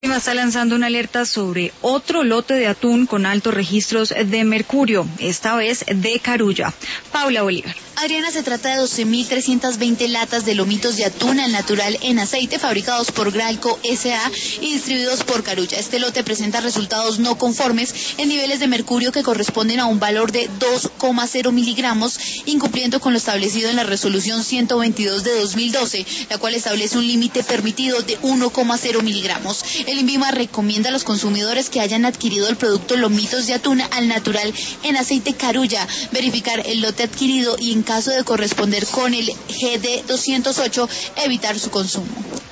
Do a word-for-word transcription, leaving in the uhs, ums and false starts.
INVIMA está lanzando una alerta sobre otro lote de atún con altos registros de mercurio, esta vez de Carulla. Paula Bolívar. Adriana, se trata de doce mil trescientas veinte latas de lomitos de atún al natural en aceite fabricados por Gralco S A y distribuidos por Carulla. Este lote presenta resultados no conformes en niveles de mercurio que corresponden a un valor de dos coma cero miligramos, incumpliendo con lo establecido en la resolución ciento veintidós de dos mil doce, la cual establece un límite permitido de uno coma cero miligramos. El INVIMA recomienda a los consumidores que hayan adquirido el producto lomitos de atún al natural en aceite Carulla verificar el lote adquirido y en caso de corresponder con el G D doscientos ocho, evitar su consumo.